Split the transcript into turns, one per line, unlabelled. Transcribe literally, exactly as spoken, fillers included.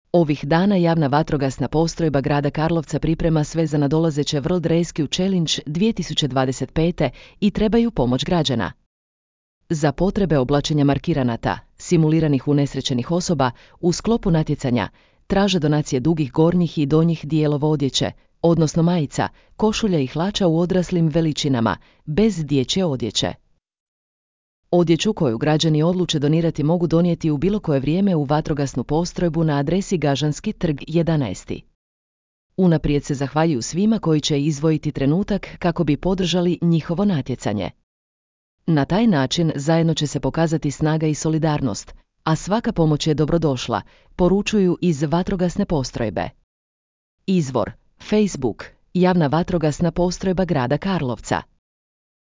Ovih dana javna vatrogasna postrojba grada Karlovca priprema sve za nadolazeće World Rescue Challenge dvije tisuće dvadeset pete i trebaju pomoć građana. Za potrebe oblačenja markiranata, simuliranih unesrećenih osoba, u sklopu natjecanja traže donacije dugih gornjih i donjih dijelova odjeće, odnosno majica, košulja i hlača u odraslim veličinama, bez dječje odjeće. Odjeću koju građani odluče donirati mogu donijeti u bilo koje vrijeme u vatrogasnu postrojbu na adresi Gažanski trg jedanaest. Unaprijed se zahvaljuju svima koji će izdvojiti trenutak kako bi podržali njihovo natjecanje. Na taj način zajedno će se pokazati snaga i solidarnost, a svaka pomoć je dobrodošla, poručuju iz vatrogasne postrojbe. Izvor: Facebook, javna vatrogasna postrojba grada Karlovca.